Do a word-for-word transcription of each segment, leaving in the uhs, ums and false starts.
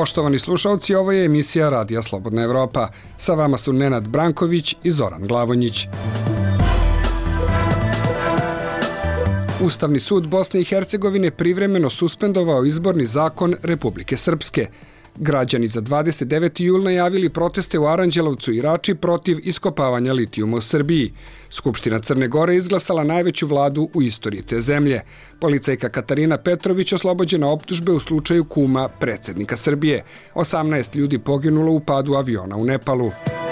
Poštovani slušalci, ovo je emisija Radija Slobodna Evropa. Sa vama su Nenad Branković i Zoran Glavonjić. Ustavni sud Bosne i Hercegovine privremeno suspendovao izborni zakon Republike Srpske. Građani za dvadeset deveti jul najavili proteste u Aranđelovcu i Rači protiv iskopavanja litijuma u Srbiji. Skupština Crne Gore izglasala najveću vladu u istoriji te zemlje. Policajka Katarina Petrović oslobođena optužbe u slučaju kuma predsjednika Srbije. osamnaest ljudi poginulo u padu aviona u Nepalu.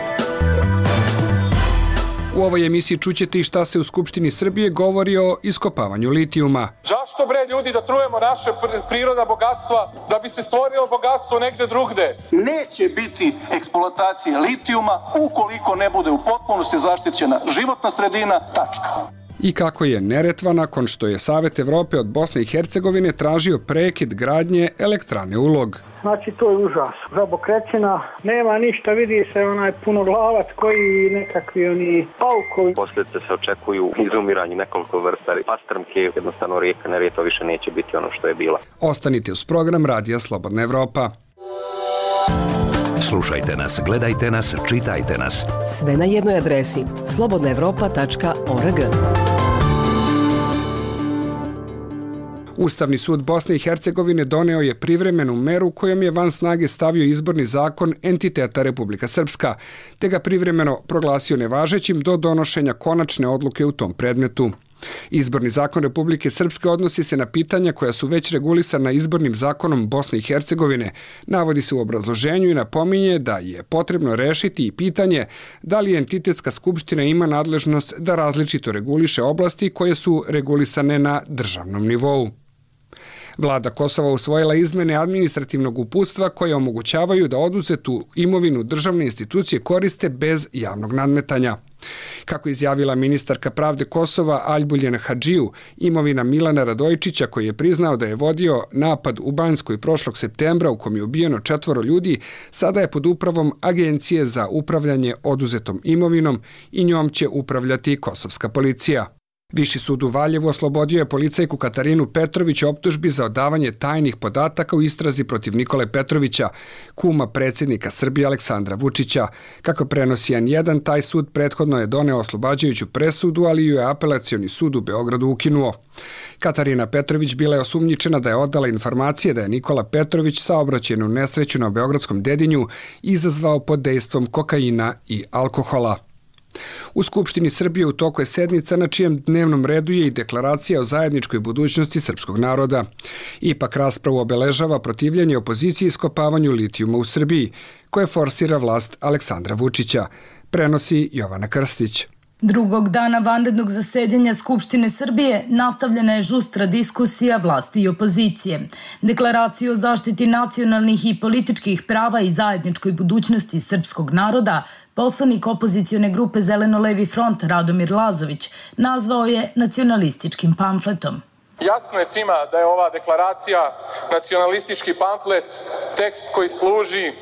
U ovoj emisiji čućete i šta se u Skupštini Srbije govori o iskopavanju litijuma. Zašto bre ljudi da trujemo naše prirodna bogatstva da bi se stvorilo bogatstvo negde drugde? Neće biti eksploatacije litijuma ukoliko ne bude u potpunosti zaštićena životna sredina, tačka. I kako je Neretva nakon što je Savet Evrope od Bosne i Hercegovine tražio prekid gradnje elektrane Ulog. Znači, to je užas. Žabokrećina, nema ništa, vidi se onaj punoglavac koji nekakvi oni paukovi. Posljedice se očekuju izumiranje nekoliko vrsta pastrmke, jednostavno rijeka Neretva više neće biti ono što je bila. Ostanite uz program Radija Slobodna Evropa. Slušajte nas, gledajte nas, čitajte nas. Sve na jednoj adresi slobodna evropa tačka org. Ustavni sud Bosne i Hercegovine doneo je privremenu meru kojom je van snage stavio izborni zakon entiteta Republika Srpska, te ga privremeno proglasio nevažećim do donošenja konačne odluke u tom predmetu. Izborni zakon Republike Srpske odnosi se na pitanja koja su već regulisana izbornim zakonom Bosne i Hercegovine. Navodi se u obrazloženju i napominje da je potrebno rešiti i pitanje da li entitetska skupština ima nadležnost da različito reguliše oblasti koje su regulisane na državnom nivou. Vlada Kosova usvojila izmene administrativnog uputstva koje omogućavaju da oduzetu imovinu državne institucije koriste bez javnog nadmetanja. Kako izjavila ministarka pravde Kosova Aljbuljen Hadžiju, imovina Milana Radojčića koji je priznao da je vodio napad u Banjskoj prošlog septembra u kom je ubijeno četvoro ljudi, sada je pod upravom Agencije za upravljanje oduzetom imovinom i njom će upravljati kosovska policija. Viši sud u Valjevu oslobodio je policajku Katarinu Petrović optužbi za odavanje tajnih podataka u istrazi protiv Nikole Petrovića, kuma predsjednika Srbije Aleksandra Vučića. Kako prenosi N jedan, taj sud prethodno je doneo oslobađajuću presudu, ali ju je apelacioni sud u Beogradu ukinuo. Katarina Petrović bila je osumnjičena da je odala informacije da je Nikola Petrović saobraćajnu nesreću na Beogradskom Dedinju izazvao pod dejstvom kokaina i alkohola. U Skupštini Srbije u toku je sednica na čijem dnevnom redu je i deklaracija o zajedničkoj budućnosti srpskog naroda. Ipak raspravu obeležava protivljenje opoziciji iskopavanju litijuma u Srbiji, koje forsira vlast Aleksandra Vučića, prenosi Jovana Krstić. Drugog dana vanrednog zasedanja Skupštine Srbije nastavljena je žustra diskusija vlasti i opozicije. Deklaraciju o zaštiti nacionalnih i političkih prava i zajedničkoj budućnosti srpskog naroda poslanik opozicione grupe Zeleno-levi front Radomir Lazović nazvao je nacionalističkim pamfletom. Jasno je svima da je ova deklaracija nacionalistički pamflet, tekst koji služi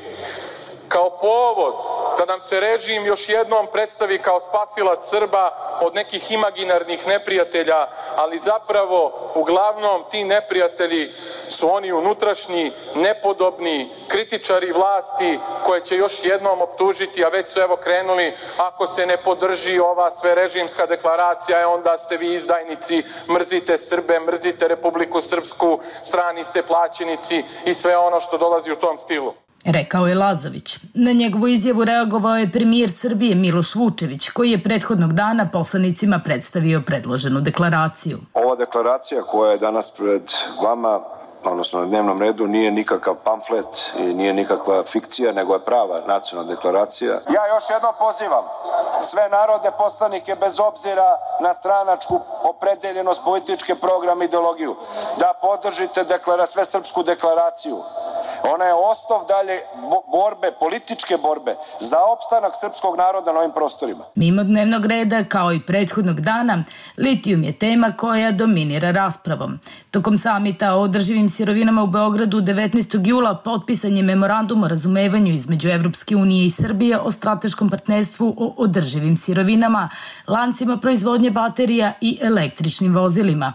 kao povod da nam se režim još jednom predstavi kao spasilac Srba od nekih imaginarnih neprijatelja, ali zapravo uglavnom ti neprijatelji su oni unutrašnji, nepodobni, kritičari vlasti koje će još jednom optužiti, a već su evo krenuli, ako se ne podrži ova sverežimska deklaracija, onda ste vi izdajnici, mrzite Srbe, mrzite Republiku Srpsku, strani ste plaćenici i sve ono što dolazi u tom stilu. Rekao je Lazović. Na njegovu izjavu reagovao je premijer Srbije Miloš Vučević, koji je prethodnog dana poslanicima predstavio predloženu deklaraciju. Ova deklaracija koja je danas pred vama, odnosno na dnevnom redu, nije nikakav pamflet i nije nikakva fikcija, nego je prava nacionalna deklaracija. Ja još jednom pozivam sve narodne poslanike, bez obzira na stranačku opredeljenost, političke program, ideologiju, da podržite deklara, sve srpsku deklaraciju. Ona je osnov dalje borbe, političke borbe za opstanak srpskog naroda na ovim prostorima. Mimo dnevnog reda, kao i prethodnog dana, litijum je tema koja dominira raspravom. Tokom samita o održivim sirovinama u Beogradu devetnaestog jula potpisan je memorandum o razumevanju između Evropske unije i Srbije o strateškom partnerstvu o održivim sirovinama, lancima proizvodnje baterija i električnim vozilima.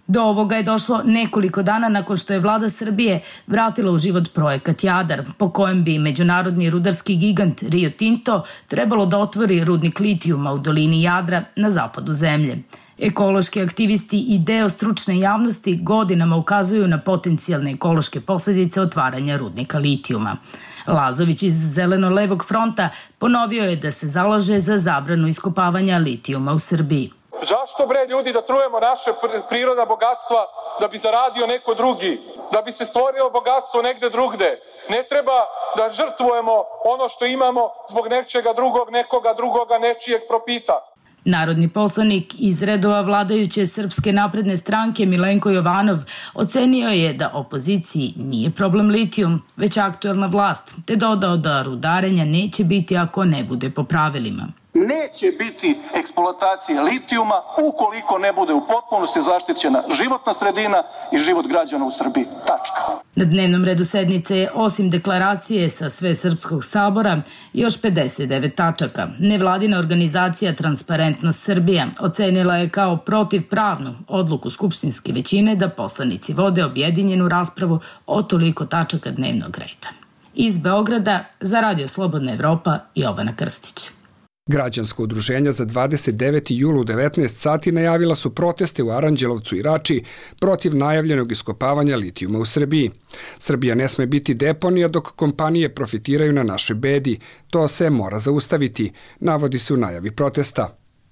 Do ovoga je došlo nekoliko dana nakon što je vlada Srbije vratila u život projekat Jadar, po kojem bi međunarodni rudarski gigant Rio Tinto trebalo da otvori rudnik litijuma u dolini Jadra na zapadu zemlje. Ekološki aktivisti i deo stručne javnosti godinama ukazuju na potencijalne ekološke posljedice otvaranja rudnika litijuma. Lazović iz Zeleno-levog fronta ponovio je da se zalaže za zabranu iskopavanja litijuma u Srbiji. Zašto bre ljudi da trujemo naše prirodna bogatstva da bi zaradio neko drugi, da bi se stvorilo bogatstvo negde drugde? Ne treba da žrtvujemo ono što imamo zbog nečega drugog, nekoga drugoga, nečijeg profita. Narodni poslanik iz redova vladajuće Srpske napredne stranke Milenko Jovanov ocenio je da opoziciji nije problem litijum, već aktuelna vlast, te dodao da rudarenja neće biti ako ne bude po pravilima. Neće biti eksploatacije litijuma ukoliko ne bude u potpunosti zaštićena životna sredina i život građana u Srbiji. Tačka. Na dnevnom redu sednice je, osim deklaracije sa Svesrpskog sabora, još pedeset devet tačaka. Nevladina organizacija Transparentnost Srbija ocenila je kao protivpravnu odluku skupštinske većine da poslanici vode objedinjenu raspravu o toliko tačaka dnevnog reda. Iz Beograda za Radio Slobodna Evropa, Jovana Krstić. Građansko udruženja za dvadeset deveti jul u devetnaest sati najavila su proteste u Aranđelovcu i Rači protiv najavljenog iskopavanja litijuma u Srbiji. Srbija ne sme biti deponija dok kompanije profitiraju na našoj bedi. To se mora zaustaviti, navodi se u najavi protesta.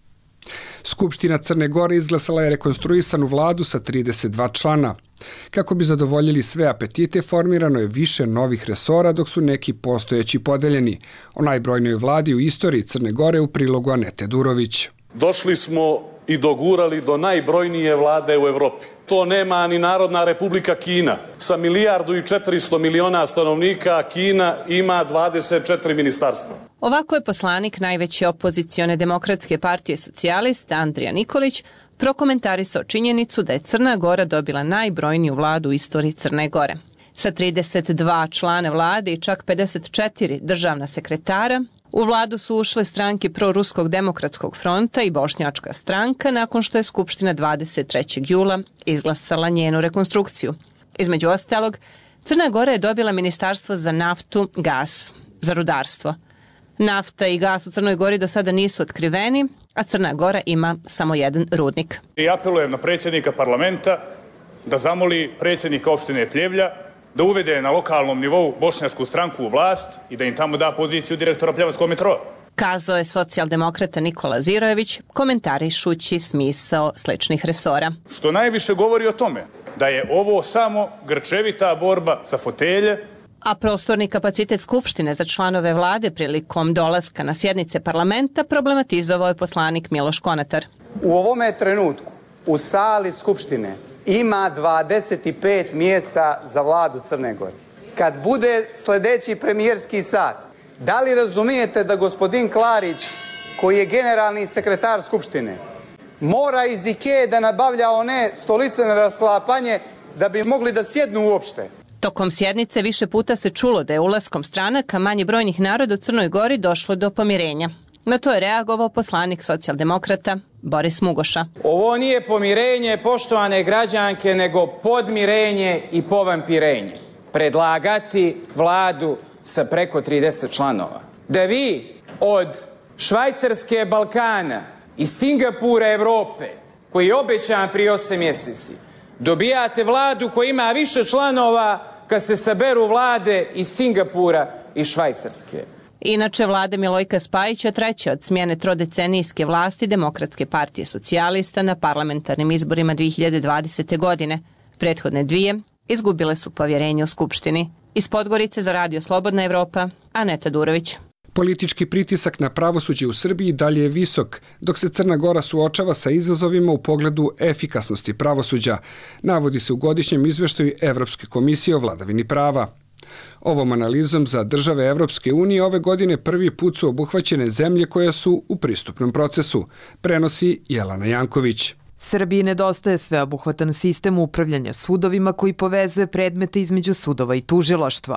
Skupština Crne Gore izglasala je rekonstruisanu vladu sa trideset dva člana. Kako bi zadovoljili sve apetite, formirano je više novih resora, dok su neki postojeći podeljeni. O najbrojnijoj vladi u istoriji Crne Gore u prilogu Anete Durović. Došli smo i dogurali do najbrojnije vlade u Evropi. To nema ni Narodna Republika Kina. Sa milijardu i četiristo miliona stanovnika Kina ima dvadeset četiri ministarstva. Ovako je poslanik najveće opozicione demokratske partije Socijalista Andrija Nikolić prokomentarisao činjenicu da je Crna Gora dobila najbrojniju vladu u istoriji Crne Gore. Sa trideset dva člana vlade i čak pedeset četiri državna sekretara, u vladu su ušle stranke Proruskog demokratskog fronta i Bošnjačka stranka nakon što je Skupština dvadeset trećeg jula izglasala njenu rekonstrukciju. Između ostalog, Crna Gora je dobila ministarstvo za naftu, gas, za rudarstvo. Nafta i gas u Crnoj Gori do sada nisu otkriveni, a Crna Gora ima samo jedan rudnik. I apelujem na predsjednika parlamenta da zamoli predsjednika opštine Pljevlja da uvede na lokalnom nivou bošnjačku stranku u vlast i da im tamo da poziciju direktora Pljevanskog metroa. Kazao je socijaldemokrata Nikola Zirojević, komentarišući smisao sličnih resora. Što najviše govori o tome da je ovo samo grčevita borba za fotelje, a prostorni kapacitet Skupštine za članove vlade prilikom dolaska na sjednice parlamenta problematizovao je poslanik Miloš Konatar. U ovome trenutku u sali Skupštine ima dvadeset pet mjesta za vladu Crne Gore. Kad bude sljedeći premijerski sat, da li razumijete da gospodin Klarić, koji je generalni sekretar Skupštine, mora iz Ikee da nabavlja one stolice na rasklapanje da bi mogli da sjednu uopšte? Tokom sjednice više puta se čulo da je ulaskom stranaka manje brojnih naroda u Crnoj Gori došlo do pomirenja. Na to je reagovao poslanik socijaldemokrata Boris Mugoša. Ovo nije pomirenje, poštovane građanke, nego podmirenje i povampirenje. Predlagati vladu sa preko trideset članova. Da vi od Švajcarske Balkana i Singapura Evrope, koji je obećan prije osam mjeseci, dobijate vladu koja ima više članova kad se saberu vlade iz Singapura i Švajcarske. Inače, vlada Milojka Spajića treća od smjene trodecenijske vlasti Demokratske partije Socijalista na parlamentarnim izborima dvije hiljade dvadesete. godine. Prethodne dvije izgubile su povjerenje u Skupštini. Iz Podgorice za Radio Slobodna Evropa, Aneta Durović. Politički pritisak na pravosuđe u Srbiji dalje je visok, dok se Crna Gora suočava sa izazovima u pogledu efikasnosti pravosuđa, navodi se u godišnjem izveštaju Evropske komisije o vladavini prava. Ovom analizom za države Evropske unije ove godine prvi put su obuhvaćene zemlje koje su u pristupnom procesu, prenosi Jelana Janković. Srbiji nedostaje sveobuhvatan sistem upravljanja sudovima koji povezuje predmete između sudova i tužilaštva.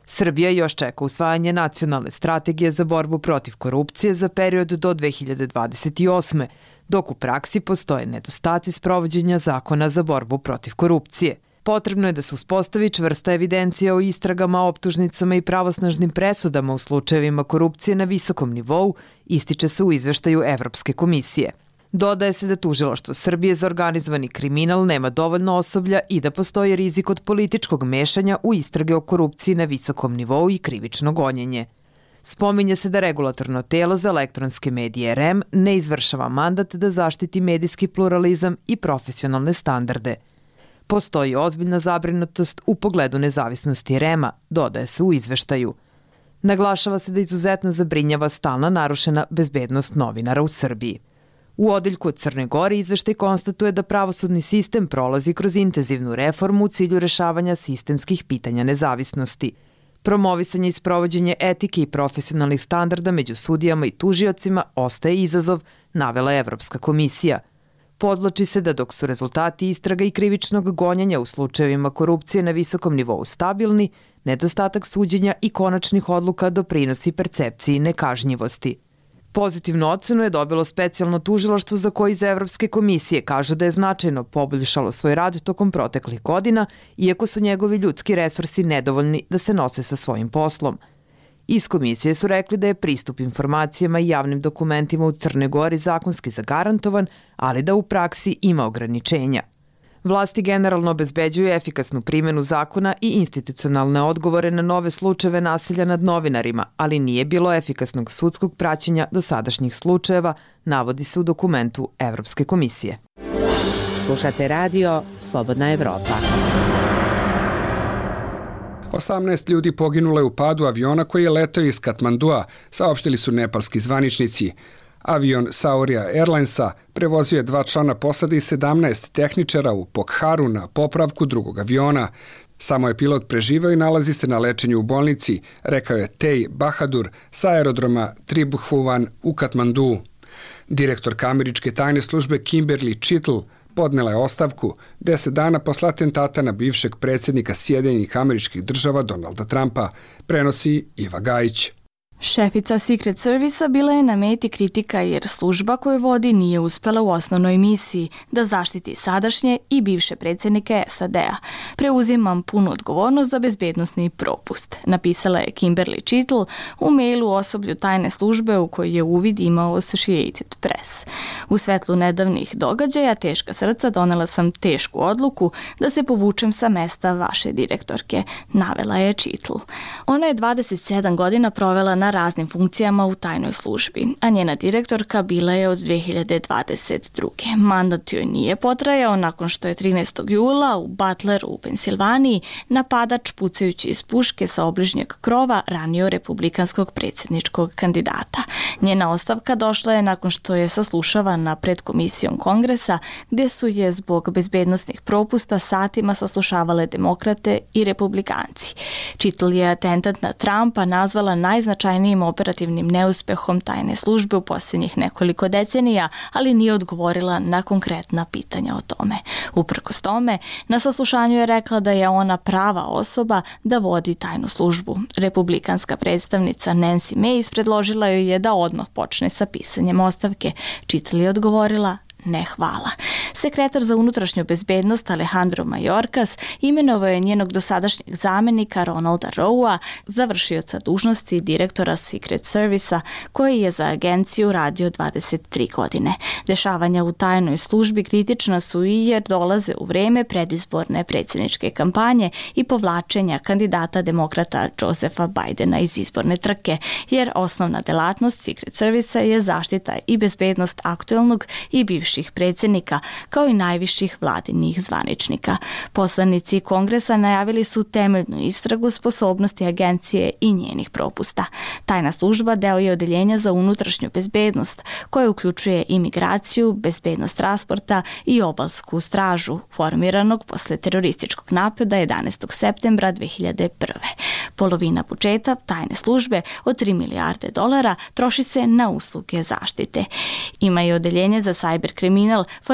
Srbija još čeka usvajanje nacionalne strategije za borbu protiv korupcije za period do dve hiljade dvadeset osme, dok u praksi postoje nedostaci sprovođenja zakona za borbu protiv korupcije. Potrebno je da se uspostavi čvrsta evidencija o istragama, optužnicama i pravosnažnim presudama u slučajevima korupcije na visokom nivou, ističe se u izveštaju Evropske komisije. Dodaje se da Tužilaštvo Srbije za organizovani kriminal nema dovoljno osoblja i da postoji rizik od političkog mešanja u istrage o korupciji na visokom nivou i krivično gonjenje. Spominje se da regulatorno telo za elektronske medije R E M ne izvršava mandat da zaštiti medijski pluralizam i profesionalne standarde. Postoji ozbiljna zabrinutost u pogledu nezavisnosti R E M-a, dodaje se u izveštaju. Naglašava se da izuzetno zabrinjava stalna narušena bezbednost novinara u Srbiji. U odeljku od Crne Gore izveštaj konstatuje da pravosudni sistem prolazi kroz intenzivnu reformu u cilju rešavanja sistemskih pitanja nezavisnosti. Promovisanje i sprovođenje etike i profesionalnih standarda među sudijama i tužiocima ostaje izazov, navela Evropska komisija. Podvlači se da dok su rezultati istraga i krivičnog gonjenja u slučajevima korupcije na visokom nivou stabilni, nedostatak suđenja i konačnih odluka doprinosi percepciji nekažnjivosti. Pozitivnu ocenu je dobilo specijalno tužilaštvo za koje iz Evropske komisije kažu da je značajno poboljšalo svoj rad tokom proteklih godina, iako su njegovi ljudski resursi nedovoljni da se nose sa svojim poslom. Iz komisije su rekli da je pristup informacijama i javnim dokumentima u Crnoj Gori zakonski zagarantovan, ali da u praksi ima ograničenja. Vlasti generalno obezbeđuju efikasnu primjenu zakona i institucionalne odgovore na nove slučajeve nasilja nad novinarima, ali nije bilo efikasnog sudskog praćenja dosadašnjih slučajeva, navodi se u dokumentu Evropske komisije. Slušate radio Slobodna Evropa. osamnaest ljudi poginulo je u padu aviona koji je letao iz Katmandua, saopštili su nepalski zvaničnici. Avion Sauria Airlinesa prevozio je dva člana posade i sedamnaest tehničara u Pokharu na popravku drugog aviona. Samo je pilot preživeo i nalazi se na lečenju u bolnici, rekao je Tej Bahadur sa aerodroma Tribhuvan u Katmanduu. Direktorka američke tajne službe Kimberly Chittle podnela je ostavku deset dana posle atentata na bivšeg predsjednika Sjedinjenih Američkih Država Donalda Trumpa, prenosi Iva Gajić. Šefica Secret Servisa bila je na meti kritika jer služba koju vodi nije uspela u osnovnoj misiji da zaštiti sadašnje i bivše predsjednike S A D-a. Preuzimam punu odgovornost za bezbednosni propust, napisala je Kimberly Chittle u mailu osoblju tajne službe u kojoj je uvid imao Associated Press. U svetlu nedavnih događaja teška srca donela sam tešku odluku da se povučem sa mesta vaše direktorke, navela je Chittle. Ona je dvadeset sedam godina provela na na raznim funkcijama u tajnoj službi, a njena direktorka bila je od dve hiljade dvadeset druge. Mandat joj nije potrajao nakon što je trinaestog jula u Butleru u Pensilvaniji napadač pucajući iz puške sa obližnjeg krova ranio republikanskog predsjedničkog kandidata. Njena ostavka došla je nakon što je saslušavana pred komisijom Kongresa, gdje su je zbog bezbednosnih propusta satima saslušavale demokrate i republikanci. Chittle je atentat na Trumpa nazvala najznačajnijim operativnim neuspehom tajne službe u posljednjih nekoliko decenija, ali nije odgovorila na konkretna pitanja o tome. Uprkos tome, na saslušanju je rekla da je ona prava osoba da vodi tajnu službu. Republikanska predstavnica Nancy Mace predložila joj je da odmah počne sa pisanjem ostavke. Chittle je odgovorila: ne hvala. Sekretar za unutrašnju bezbednost Alejandro Mayorkas imenovao je njenog dosadašnjeg zamenika Ronalda Roua za vršioca dužnosti direktora Secret Servisa, koji je za agenciju radio dvadeset tri godine. Dešavanja u tajnoj službi kritična su i jer dolaze u vreme predizborne predsjedničke kampanje i povlačenja kandidata demokrata Josepha Bidena iz izborne trke, jer osnovna delatnost Secret Servisa je zaštita i bezbednost aktuelnog i bivših predsjednika, kao i najviših vladinih zvaničnika. Poslanici Kongresa najavili su temeljnu istragu sposobnosti agencije i njenih propusta. Tajna služba deo je odeljenja za unutrašnju bezbednost, koje uključuje imigraciju, bezbednost transporta i obalsku stražu, formiranog posle terorističkog napada jedanaestog septembra dve hiljade prve. Polovina budžeta tajne službe od tri milijarde dolara troši se na usluge zaštite. Ima i odeljenje za cyberkriminal, forenzičke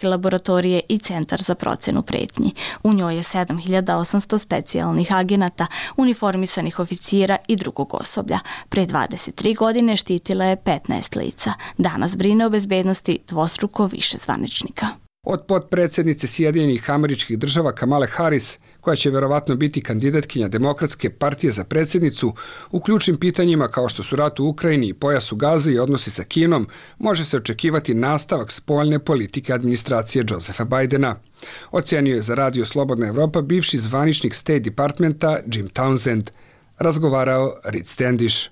američke laboratorije i Centar za procenu pretnji. U njoj je sedam hiljada osamsto specijalnih agenata, uniformisanih oficira i drugog osoblja. Pre dvadeset tri godine štitila je petnaest lica. Danas brine o bezbednosti dvostruko više zvaničnika. Od potpredsednice Sjedinjenih Američkih Država Kamale Harris, koja će verovatno biti kandidatkinja Demokratske partije za predsjednicu, u ključnim pitanjima kao što su rat u Ukrajini i pojas u Gazi i odnosi sa Kinom, može se očekivati nastavak spoljne politike administracije Josepha Bidena. Ocenio je za Radio Slobodna Evropa bivši zvaničnik State Departmenta Jim Townsend. Razgovarao Reed Standish.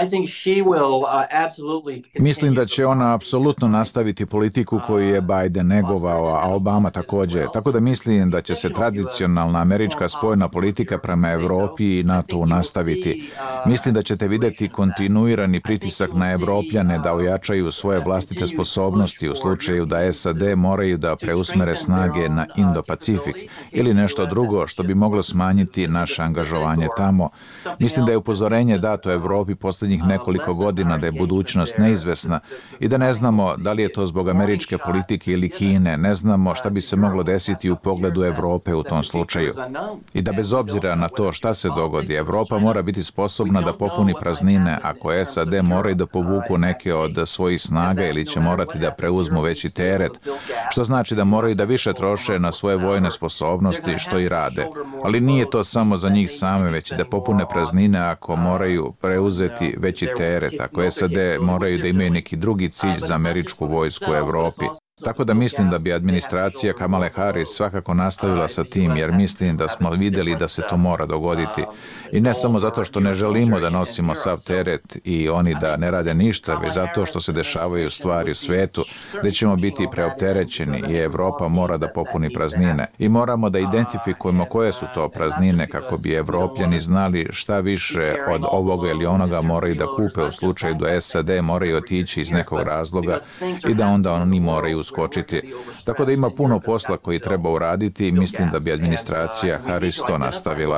Mislim da će ona apsolutno nastaviti politiku koju je Biden negovao, a Obama također. Tako da mislim da će se tradicionalna američka spoljna politika prema Evropi i NATO nastaviti. Mislim da ćete vidjeti kontinuirani pritisak na Evropljane da ojačaju svoje vlastite sposobnosti u slučaju da S A D moraju da preusmere snage na Indo-Pacifik ili nešto drugo što bi moglo smanjiti naše angažovanje tamo. Mislim da je upozorenje dato Evropi posljednjih nekoliko godina da je budućnost neizvesna i da ne znamo da li je to zbog američke politike ili Kine, ne znamo šta bi se moglo desiti u pogledu Evrope u tom slučaju. I da bez obzira na to šta se dogodi, Evropa mora biti sposobna da popuni praznine ako S A D moraju da povuku neke od svojih snaga ili će morati da preuzmu veći teret, što znači da moraju da više troše na svoje vojne sposobnosti, što i rade. Ali nije to samo za njih same, već da popune praznine ako moraju preuzeti veći teret, ako S A D moraju da imaju neki drugi cilj za američku vojsku u Evropi. Tako da mislim da bi administracija Kamale Harris svakako nastavila sa tim, jer mislim da smo vidjeli da se to mora dogoditi. I ne samo zato što ne želimo da nosimo sav teret i oni da ne rade ništa, već zato što se dešavaju stvari u svetu gdje ćemo biti preopterećeni i Evropa mora da popuni praznine. I moramo da identifikujemo koje su to praznine kako bi Evropljani znali šta više od ovoga ili onoga moraju da kupe u slučaju da S A D moraju otići iz nekog razloga i da onda oni moraju uskočiti. Tako da ima puno posla koji treba uraditi i mislim da bi administracija Harris to nastavila.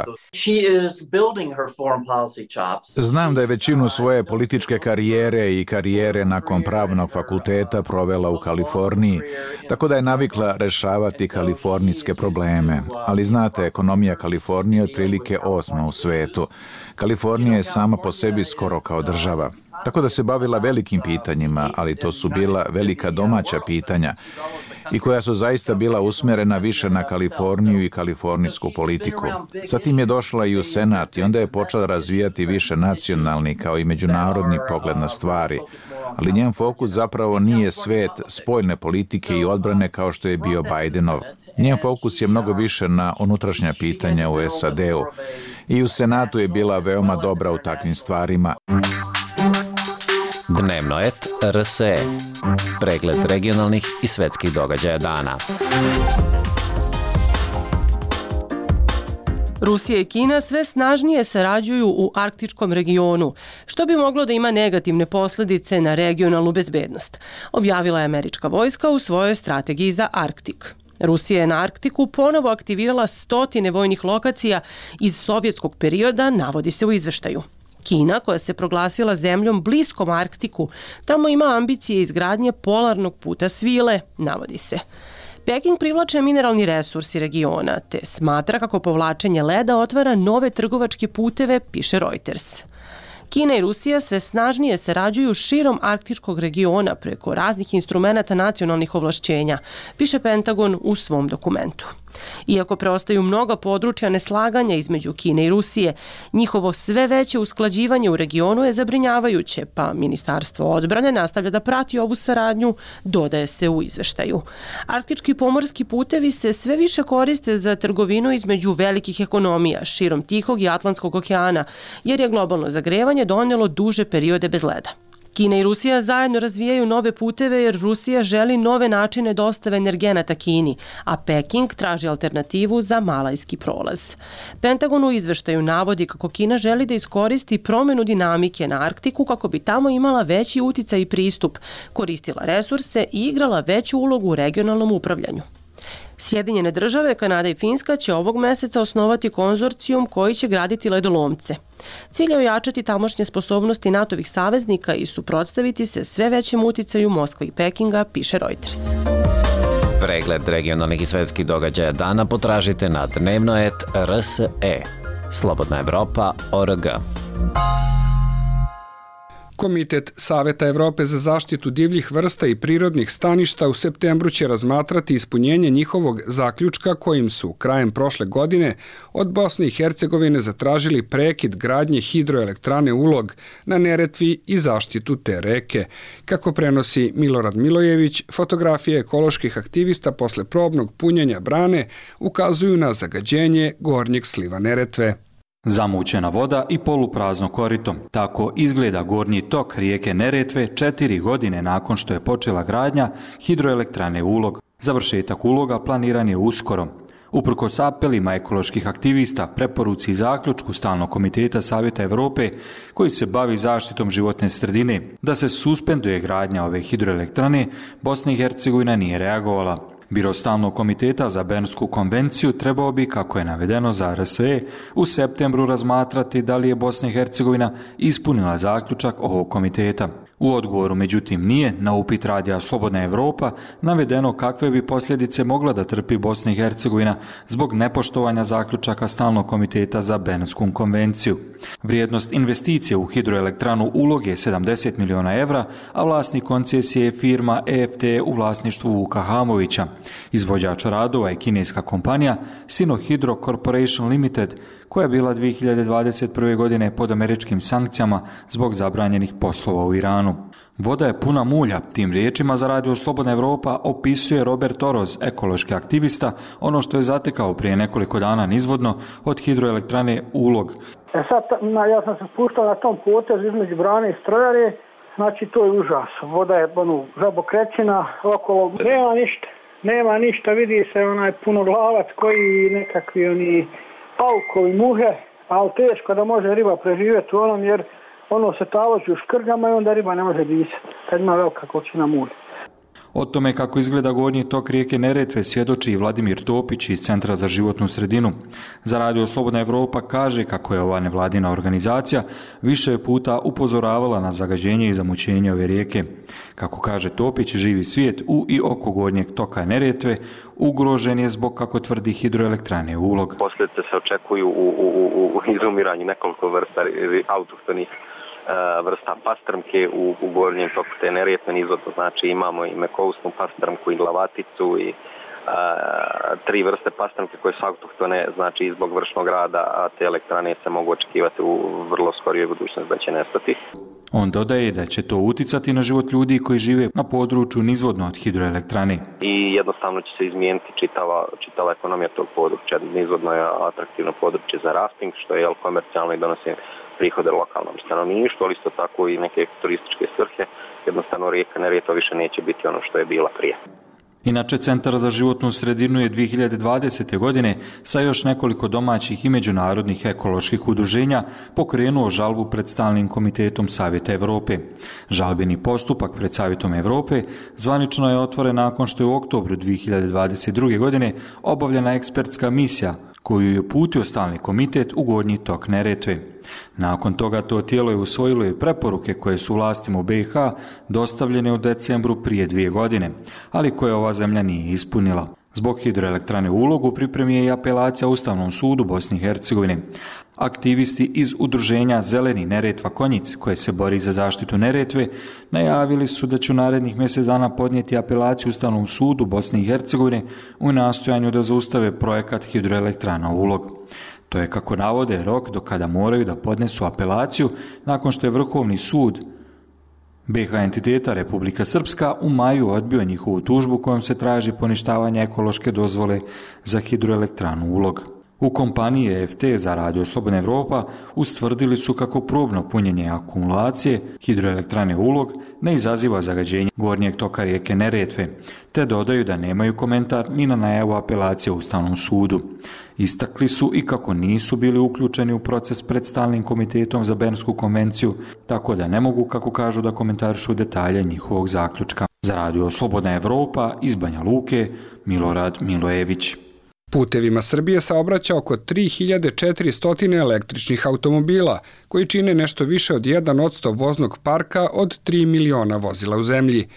Znam da je većinu svoje političke karijere i karijere nakon pravnog fakulteta provela u Kaliforniji, tako da je navikla rešavati kalifornijske probleme. Ali znate, ekonomija Kalifornije je otprilike osma u svetu. Kalifornija je sama po sebi skoro kao država. Tako da se bavila velikim pitanjima, ali to su bila velika domaća pitanja i koja su zaista bila usmjerena više na Kaliforniju i kalifornijsku politiku. Zatim je došla i u Senat i onda je počela razvijati više nacionalni kao i međunarodni pogled na stvari. Ali njen fokus zapravo nije svet spoljne politike i odbrane kao što je bio Bidenov. Njen fokus je mnogo više na unutrašnja pitanja u S A D-u. I u Senatu je bila veoma dobra u takvim stvarima. Dnevno et R S E. Pregled regionalnih i svetskih događaja dana. Rusija i Kina sve snažnije sarađuju u arktičkom regionu, što bi moglo da ima negativne posljedice na regionalnu bezbednost, objavila je američka vojska u svojoj strategiji za Arktik. Rusija je na Arktiku ponovo aktivirala stotine vojnih lokacija iz sovjetskog perioda, navodi se u izveštaju. Kina, koja se proglasila zemljom bliskom Arktiku, tamo ima ambicije izgradnje polarnog puta svile, navodi se. Peking privlače mineralni resursi regiona, te smatra kako povlačenje leda otvara nove trgovačke puteve, piše Reuters. Kina i Rusija sve snažnije sarađuju širom arktičkog regiona preko raznih instrumenata nacionalnih ovlašćenja, piše Pentagon u svom dokumentu. Iako preostaju mnoga područja neslaganja između Kine i Rusije, njihovo sve veće usklađivanje u regionu je zabrinjavajuće, pa Ministarstvo odbrane nastavlja da prati ovu saradnju, dodaje se u izveštaju. Arktički pomorski putevi se sve više koriste za trgovinu između velikih ekonomija širom Tihog i Atlantskog okeana, jer je globalno zagrevanje donelo duže periode bez leda. Kina i Rusija zajedno razvijaju nove puteve jer Rusija želi nove načine dostave energenata Kini, a Peking traži alternativu za Malajski prolaz. Pentagon u izveštaju navodi kako Kina želi da iskoristi promjenu dinamike na Arktiku kako bi tamo imala veći uticaj i pristup, koristila resurse i igrala veću ulogu u regionalnom upravljanju. Sjedinjene države, Kanada i Finska će ovog meseca osnovati konzorcijum koji će graditi ledolomce. Cilj je ojačati tamošnje sposobnosti NATO-vih saveznika i suprotstaviti se sve većem uticaju Moskve i Pekinga, piše Reuters. Pregled regionalnih i svetskih događaja dana potražite na dnevnoet R S E. Slobodna Evropa O R G. Komitet Saveta Evrope za zaštitu divljih vrsta i prirodnih staništa u septembru će razmatrati ispunjenje njihovog zaključka kojim su krajem prošle godine od Bosne i Hercegovine zatražili prekid gradnje hidroelektrane Ulog na Neretvi i zaštitu te reke. Kako prenosi Milorad Milojević, fotografije ekoloških aktivista posle probnog punjenja brane ukazuju na zagađenje gornjeg sliva Neretve. Zamućena voda i poluprazno korito. Tako izgleda gornji tok rijeke Neretve četiri godine nakon što je počela gradnja hidroelektrane Ulog. Završetak Uloga planiran je uskoro. Uprkos apelima ekoloških aktivista, preporuci i zaključku Stalnog komiteta Savjeta Evrope koji se bavi zaštitom životne sredine da se suspenduje gradnja ove hidroelektrane, Bosna i Hercegovina nije reagovala. Biro Stalnog komiteta za Bernsku konvenciju trebao bi, kako je navedeno za R S E, u septembru razmatrati da li je Bosna i Hercegovina ispunila zaključak ovog komiteta. U odgovoru, međutim, nije na upit radija Slobodna Evropa navedeno kakve bi posljedice mogla da trpi Bosna i Hercegovina zbog nepoštovanja zaključaka Stalnog komiteta za Bernsku konvenciju. Vrijednost investicije u hidroelektranu Ulog je sedamdeset miliona evra, a vlasnik koncesije je firma E F T u vlasništvu Vuka Hamovića. Izvođač radova je kineska kompanija Sinohydro Corporation Limited, koja je bila dvije hiljade dvadeset prve. godine pod američkim sankcijama zbog zabranjenih poslova u Iranu. Voda je puna mulja, tim riječima za radio Slobodna Evropa opisuje Robert Oroz, ekološki aktivista, ono što je zatekao prije nekoliko dana nizvodno od hidroelektrane Ulog. E sad, ja sam se spuštao na tom potezu između brane i strojare, znači to je užas. Voda je ono, žabokrećina, okolo nema ništa. Nema ništa, vidi se onaj punoglavac koji nekakvi oni paukovi, muhe, ali teško da može riba preživjeti u onom jer ono se taloži u škrgama i onda riba ne može disati, kad ima velika količina mulja. O tome kako izgleda gornji tok rijeke Neretve svjedoči i Vladimir Topić iz Centra za životnu sredinu. Za radio Slobodna Evropa kaže kako je ova nevladina organizacija više puta upozoravala na zagađenje i zamućenje ove rijeke. Kako kaže Topić, živi svijet u i oko gornjeg toka Neretve ugrožen je zbog, kako tvrdi, hidroelektrane Ulog. Posljedice se očekuju u, u, u, u izumiranju nekoliko vrsta autohtonih vrsta pastrmke u, u gornjem toku te Neretve nizvodno, znači imamo i mekousnu pastrmku i glavaticu i a, tri vrste pastrmke koje su autohtone, znači i zbog vršnog rada, a te elektrane se mogu očekivati u vrlo skorijoj budućnosti da će nestati. On dodaje da će to uticati na život ljudi koji žive na području nizvodno od hidroelektrane. I jednostavno će se izmijeniti čitava, čitava ekonomija tog područja. Nizvodno je atraktivno područje za rafting, što je komercijalno i donosi prihode lokalnom stanovništvu, ali isto tako i neke turističke svrhe. Jednostavno rijeka Neretva više neće biti ono što je bila prije. Inače, Centar za životnu sredinu je dvije hiljade dvadesete. godine sa još nekoliko domaćih i međunarodnih ekoloških udruženja pokrenuo žalbu pred Stalnim komitetom Savjeta Evrope. Žalbeni postupak pred Savjetom Evrope zvanično je otvoren nakon što je u oktobru dvije hiljade dvadeset druge. godine obavljena ekspertska misija koju je uputio Stalni komitet u gornji tok Neretve. Nakon toga to tijelo je usvojilo i preporuke koje su vlastima u B i H dostavljene u decembru prije dvije godine, ali koje ova zemlja nije ispunila. Zbog hidroelektrane u Ulogu pripremi je i apelacija Ustavnom sudu Bosne i Hercegovine. Aktivisti iz udruženja Zeleni Neretva Konjic, koje se bori za zaštitu Neretve, najavili su da će u narednih mjesec dana podnijeti apelaciju Ustavnom sudu Bosne i Hercegovine u nastojanju da zaustave projekat hidroelektrana u Ulog. To je, kako navode, rok do kada moraju da podnesu apelaciju nakon što je Vrhovni sud B i H entiteta Republika Srpska u maju odbio njihovu tužbu kojom se traži poništavanje ekološke dozvole za hidroelektranu Ulog. U kompaniji E F T za radio Slobodna Evropa ustvrdili su kako probno punjenje akumulacije hidroelektrane Ulog ne izaziva zagađenje gornjeg toka rijeke Neretve, te dodaju da nemaju komentar ni na najavu apelacije u Ustavnom sudu. Istakli su i kako nisu bili uključeni u proces pred Stalnim komitetom za Bernsku konvenciju, tako da ne mogu, kako kažu, da komentarišu detalje njihovog zaključka. Za radio Slobodna Evropa iz Banja Luke, Milorad Milojević. Putevima Srbije saobraća oko tri hiljade četiristo električnih automobila, koji čine nešto više od jedan posto voznog parka od tri miliona vozila u zemlji.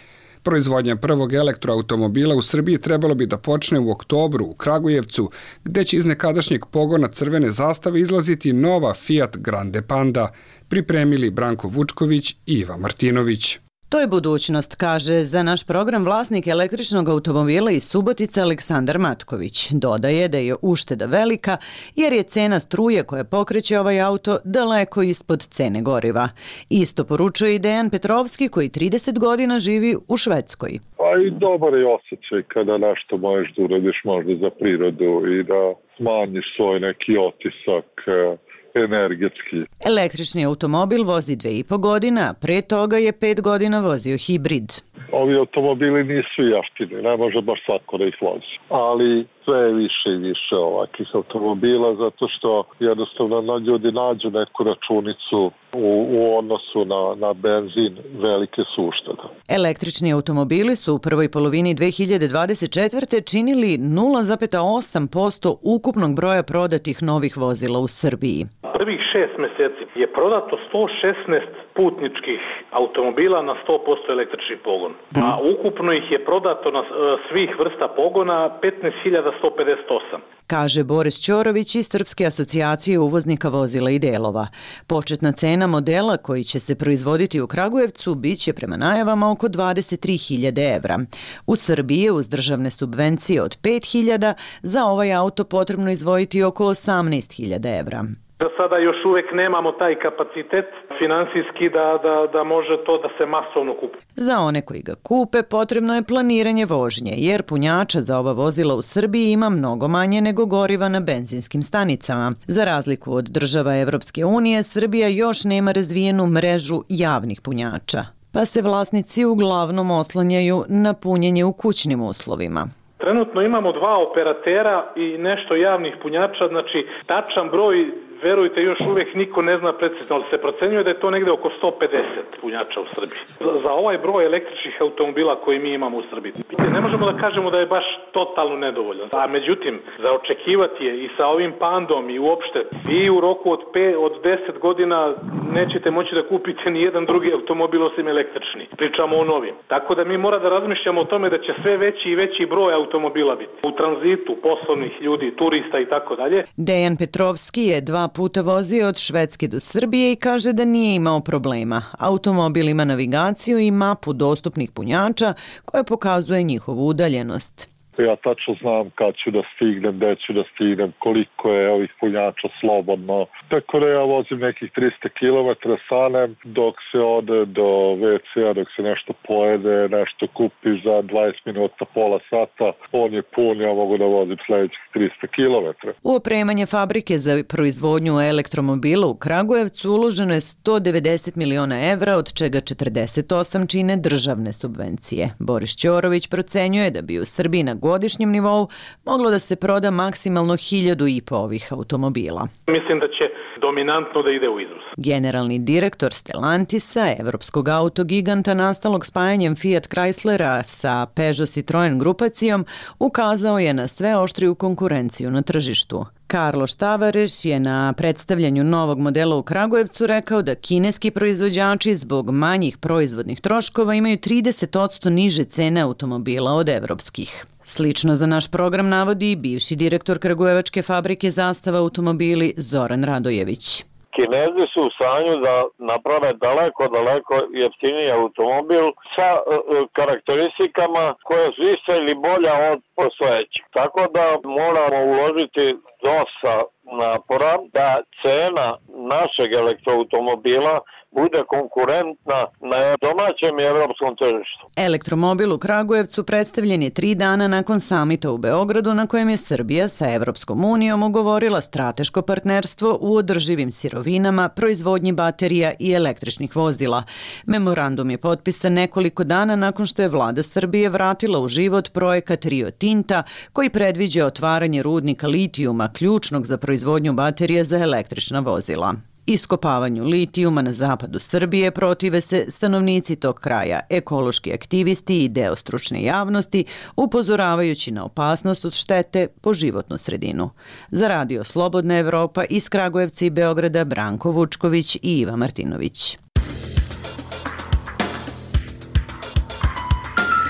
Proizvodnja prvog elektroautomobila u Srbiji trebalo bi da počne u oktobru u Kragujevcu, gde će iz nekadašnjeg pogona crvene zastave izlaziti nova Fiat Grande Panda, pripremili Branko Vučković i Iva Martinović. To je budućnost, kaže za naš program vlasnik električnog automobila iz Subotice Aleksandar Matković. Dodaje da je ušteda velika jer je cena struje koja pokreće ovaj auto daleko ispod cene goriva. Isto poručuje i Dejan Petrovski koji trideset godina živi u Švedskoj. Pa i dobar je osjećaj kada nešto možeš da uradiš možda za prirodu i da smanjiš svoj neki otisak energetski. Električni automobil vozi dve i po godina, a pre toga je pet godina vozio hibrid. Ovi automobili nisu jeftini, ne može baš svako da ih vozi. Ali sve je više i više ovakvih automobila zato što jednostavno ljudi nađu neku računicu u, u odnosu na, na benzin, velike su uštede. Električni automobili su u prvoj polovini dve hiljade dvadeset četvrte činili nula zarez osam posto ukupnog broja prodatih novih vozila u Srbiji. Prvih šest meseci je prodato sto šesnaest putničkih automobila na sto posto električni pogon, a ukupno ih je prodato na svih vrsta pogona petnaest hiljada sto pedeset osam. Kaže Boris Ćorović iz Srpske asocijacije uvoznika vozila i delova. Početna cena modela koji će se proizvoditi u Kragujevcu biće prema najavama oko dvadeset tri hiljade evra. U Srbiji je uz državne subvencije od pet hiljada za ovaj auto potrebno izdvojiti oko osamnaest hiljada evra. Da sada još uvek nemamo taj kapacitet finansijski da, da, da može to da se masovno kupi. Za one koji ga kupe potrebno je planiranje vožnje, jer punjača za ova vozila u Srbiji ima mnogo manje nego goriva na benzinskim stanicama. Za razliku od država Evropske unije, Srbija još nema razvijenu mrežu javnih punjača, pa se vlasnici uglavnom oslanjaju na punjenje u kućnim uslovima. Trenutno imamo dva operatera i nešto javnih punjača, znači tačan broj, verujte, još uvijek niko ne zna precizno, ali se procenjuje da je to negde oko sto pedeset punjača u Srbiji. Za ovaj broj električnih automobila koji mi imamo u Srbiji. Ne možemo da kažemo da je baš totalno nedovoljan. A međutim, za očekivati je i sa ovim pandom i uopšte, i u roku od, pet, od deset godina nećete moći da kupite ni jedan drugi automobil osim električni. Pričamo o novim. Tako da mi mora da razmišljamo o tome da će sve veći i veći broj automobila biti. U tranzitu, poslovnih ljudi, turista i tako dalje. Dejan Petrovski je dva puta vozio od Švedske do Srbije i kaže da nije imao problema. Automobil ima navigaciju i mapu dostupnih punjača koja pokazuje njihovu udaljenost. Ja tačno znam kad ću da stignem, gde ću da stignem, koliko je ovih punjača slobodno. Tako da ja vozim nekih tristo kilometara sanem dok se ode do ve ce a, dok se nešto pojede, nešto kupi za dvadeset minuta, pola sata. On je pun, ja mogu da vozim sledećih tristo kilometara. U opremanje fabrike za proizvodnju elektromobila u Kragujevcu uloženo je sto devedeset miliona evra, od čega četrdeset osam čine državne subvencije. Boris Ćorović procenjuje da bi u Srbiji na godišnjem nivou moglo da se proda maksimalno hiljadu i po ovih automobila. Mislim da će dominantno da ide u izvoz. Generalni direktor Stellantisa, evropskog autogiganta nastalog spajanjem Fiat Chryslera sa Peugeot Citroen grupacijom, ukazao je na sve oštriju konkurenciju na tržištu. Carlos Tavares je na predstavljanju novog modela u Kragujevcu rekao da kineski proizvođači zbog manjih proizvodnih troškova imaju trideset posto niže cene automobila od evropskih. Slično za naš program navodi i bivši direktor Kragujevačke fabrike Zastava automobili Zoran Radojević. Kinezi su u stanju da naprave daleko, daleko jeftiniji automobil sa uh, karakteristikama koje su iste ili bolja od postojećih. Tako da moramo uložiti dosta napora da cena našeg elektroautomobila bude konkurentna na domaćem i evropskom tržištu. Elektromobil u Kragujevcu predstavljen je tri dana nakon samita u Beogradu na kojem je Srbija sa Evropskom unijom ugovorila strateško partnerstvo u održivim sirovinama, proizvodnji baterija i električnih vozila. Memorandum je potpisan nekoliko dana nakon što je vlada Srbije vratila u život projekat Rio Tinta koji predviđa otvaranje rudnika litijuma, ključnog za proizvodnju baterija za električna vozila. Iskopavanju litijuma na zapadu Srbije protive se stanovnici tog kraja, ekološki aktivisti i deo stručne javnosti, upozoravajući na opasnost od štete po životnu sredinu. Za Radio Slobodna Evropa iz Kragujevca i Beograda Branko Vučković i Iva Martinović.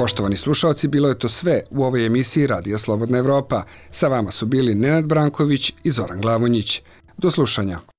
Poštovani slušaoci, bilo je to sve u ovoj emisiji Radija Slobodna Evropa. Sa vama su bili Nenad Branković i Zoran Glavonjić. Do slušanja.